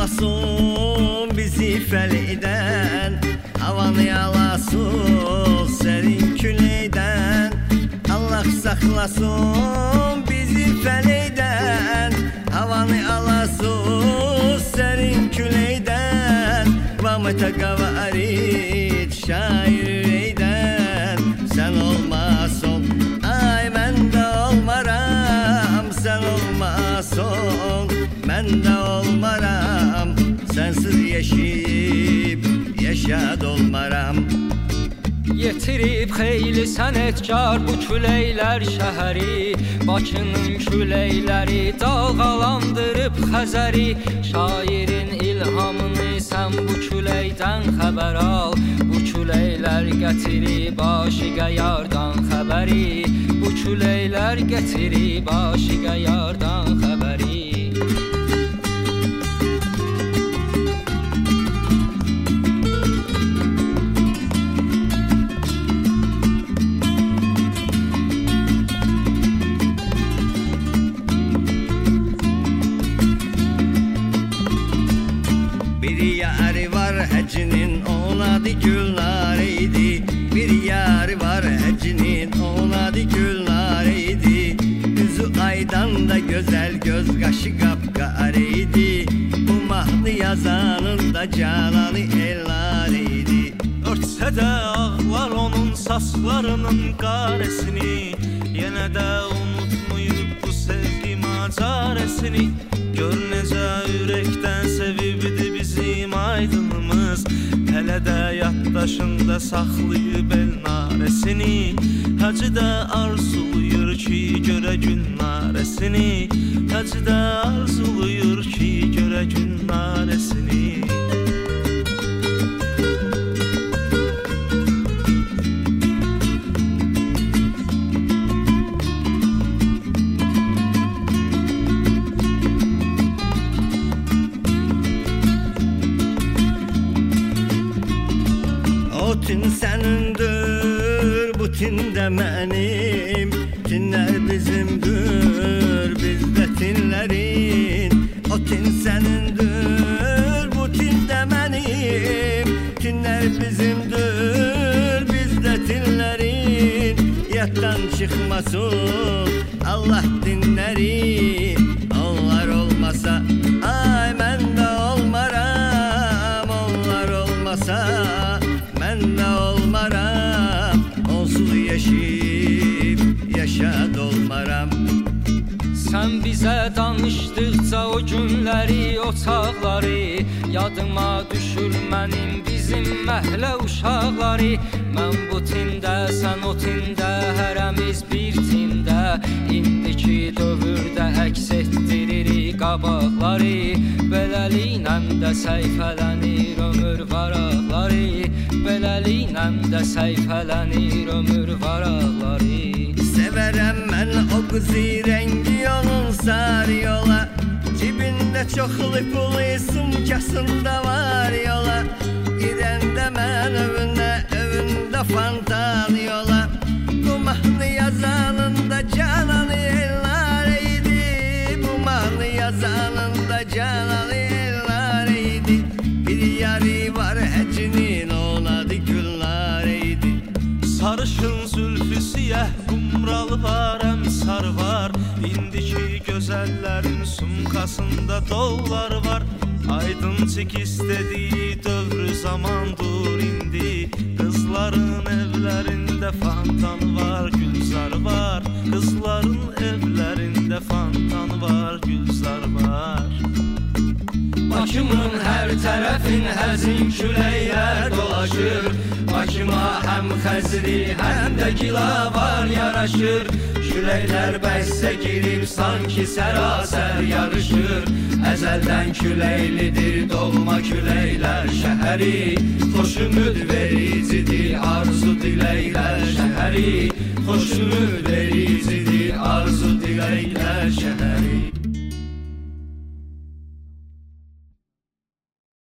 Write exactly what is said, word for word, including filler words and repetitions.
saxlasın bizi fələkdən, havanı yalasın sərin küləkdən. Allah saxlasın bizi fələkdən, havanı alasın sərin küləkdən. Vamıta qavarit şair ürəkdən, sən olmasın ay mən də olmaram, sən olmasın mən də olmaram, sənsiz yaşayıb yaşad olmaram. Yetirib xeyli sənətkar bu küləklər şəhəri, Bakının küləkləri dalğalandırıb Xəzəri. Şairin ilhamını sən bu küləkdən xəbər al, bu küləklər gətirib aşiqə yardan xəbəri, bu küləklər gətirib aşiqə yardan xəbəri. Bir yari var həcinin, onun adı Gülnar idi. Bir yari var həcinin, onun adı Gülnar idi. Üzü aydan da gözəl, göz qaşı qapqarı idi. Bu mahnı yazanın da cananı ellar idi. Örtsə də ağlar onun saçlarının qarəsini, yenə də unutmayıb bu sevgi macarəsini. Gör necə ürəkdən sevibdi bizim aydınımız, hələ də yaddaşında saxlayıb el narəsini. Hacı da arzuluyur ki görə gün narəsini, hacı da arzuluyur ki görə gün narəsini. O tin sənindir, bu tin də mənim, tinlər bizimdir, biz də tinlərin. O tin sənindir, bu tin də mənim, tinlər bizimdir, biz də tinlərin. Yaddan çıxmasın Allah dinləri, onlar olmasa ay mən də olmaram, onlar olmasa mən də olmaram, onsuz yaşayıb yaşad olmaram. Sən bizə danışdıqca o günləri, o çağları, yadıma düşür mənim bizim məhlə uşaqları. Mən bu tində, sən o tində, hərəmiz bir tində, indiki dövrdə əks etdiririk qabaqları. Beləliklə də səhifələnir ömür varaqları, beləliklə də səhifələnir ömür varaqları. Sevərəm mən o qızı, rəngi onun sarı yola, cibində çoxlu pulu, sumkasında var yola. Girəndə mən övünə, övündə fantan yola. Bu mahnı yazanında cananı ellar idi, bu mahnı yazanında cananı ellar idi. Bir yari var həcinin, onun adı Gülnar idi. Sarışın zülfü siyah, qumral var, əmsar var, indiki gözəllərin sumkasında dollar var. Aydın çək istədiyi dövrü zamandır indi, qızların evlərində fantan var, gülzar var. Qızların evlərində fantan var, gülzar var. Bakımın hər tərəfin həzin küləklər dolaşır, Bakıma həm xəzri, həm də gilavar yaraşır. Küləklər bəhsə girib sanki sərasər yarışır, əzəldən küləklidir doğma küləklər şəhəri. Xoş ümid vericidir arzu diləklər şəhəri, xoş ümid vericidir arzu diləklər şəhəri.